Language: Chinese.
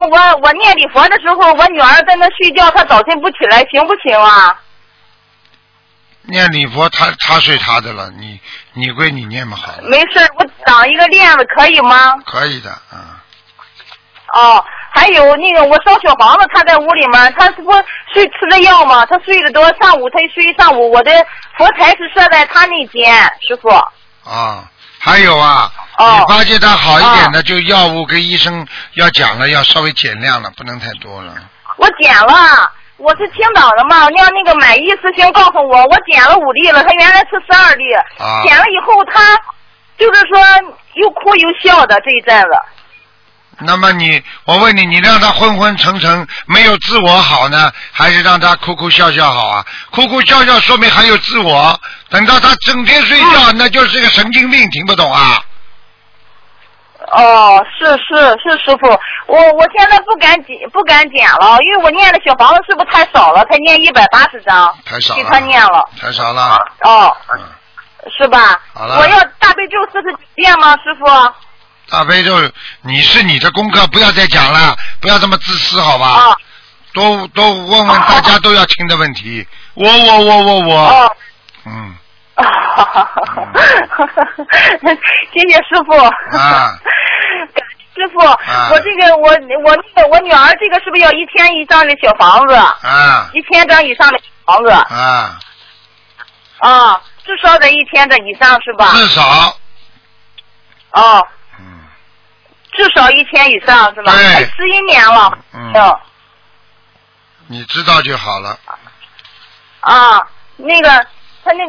我念礼佛的时候，我女儿在那睡觉，她早晨不起来，行不行啊？ 念礼佛，他睡他的了，你归你念嘛好了。 没事，我长一个链子可以吗？ 可以的，啊。 哦，还有那个我烧小房子，他在屋里面，他是不吃的药吗？他睡得多，上午他一睡一上午，我的佛台是设在他那间，师傅。 啊，还有啊，你发现他好一点的，就药物跟医生要讲了，要稍微减量了，不能太多了。 我减了。我是青岛的嘛，让那个买一师兄告诉我，我减了5粒了，他原来是12粒，减了以后他就是说又哭又笑的这一阵子。 那么我问你，你让他昏昏沉沉没有自我好呢，还是让他哭哭笑笑好啊？哭哭笑笑说明还有自我，等到他整天睡觉，那就是个神经病，听不懂啊？ 哦，是师傅，我现在不敢减了，因为我念的小房子是不是太少了？才念180张， 太少了， 给他念了， 太少了。 哦，是吧？ 好了。 我要大悲咒49遍吗，师傅？ 大悲咒，你的功课不要再讲了，不要这么自私，好吧？ 啊。 都问问大家都要听的问题，我。 哦。 嗯。 谢谢师傅。 啊。 师傅，我这个我女儿这个是不是要1000以上的小房子？1000张以上的小房子。至少得1000张以上是吧？ 至少。 哦。至少1000以上是吧？ 对。 11年了。 你知道就好了。 那个